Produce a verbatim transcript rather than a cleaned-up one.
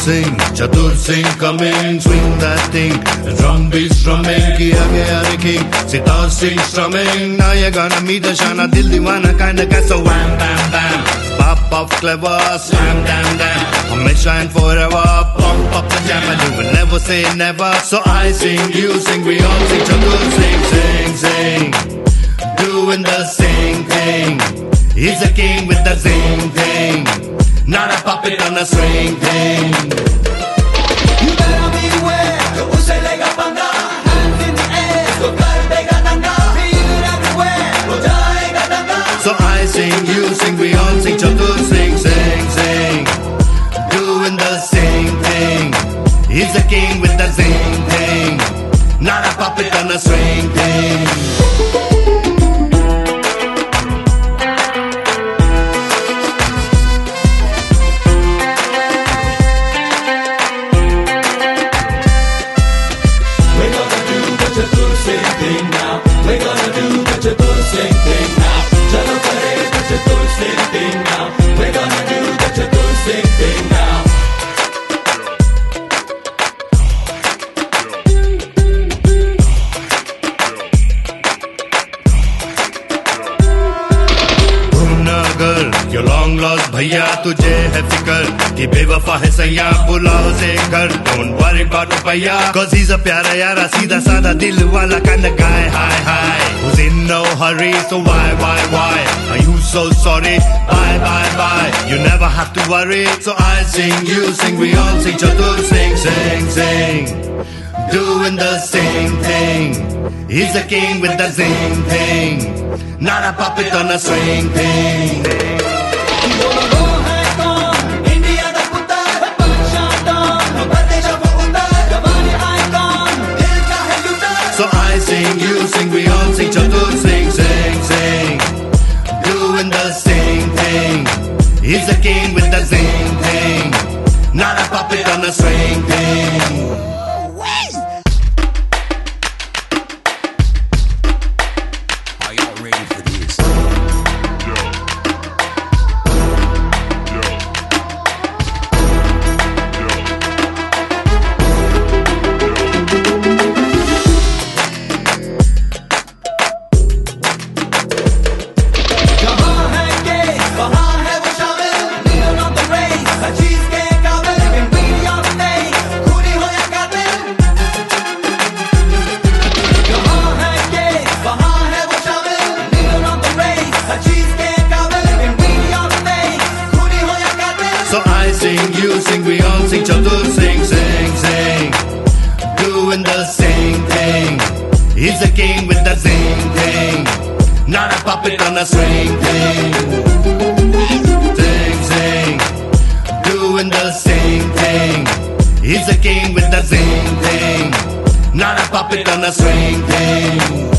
sing, Chatur Singh coming, swing that thing. The drum beats drumming, ki aage aare king. Sitar Singh strumming, now you're gonna meet the Shana Dil Diwana kinda guy. So wham bam bam, pop pop clever, slam dam dam. Hamesha and forever, pump up the jam and you will never say never. So I sing, you sing, we all sing, Chatur Singh, sing, sing, doing the same thing. He's a king with the zing thing, not a puppet on a string thing. You better beware, to use lega panga. Hands in the air, so kar dega danga. Feel it everywhere, ho jayega danga. So I sing, you sing, we all sing, Chatur sing, sing, sing, doing the same thing. He's a king with the zing thing, not a puppet on a string thing. We're gonna do the Chatur Singh thing now. Chalo kare the Chatur Singh thing now. We're gonna do the Chatur Singh thing now. Bhumnagar, your long lost bhaiya, tujhe hai fikar ki bewafa hai saiya, bulao se ghar. Don't worry about rupiya, cause he's a pyara yara, seedha saada dil wala kind of guy. Hi hi, who's in no hurry, so why why why are you so sorry? Bye bye bye, you never have to worry. So I sing, you sing, we all sing, Chatur sing, sing, sing, doing the same thing. He's a king with the zing thing, not a puppet on a string thing. So I sing, you sing, we all sing, Chatur sing, sing, sing, doing the same thing. He's a king with the zing thing, not a puppet on a string thing. Are y'all ready for this? So I sing, you sing, we all sing, Chatur sing, sing, sing, doing the same thing. He's a king with the zing thing, not a puppet on a string thing. Sing, sing, doing the same thing. He's a king with the zing thing, not a puppet on a string thing.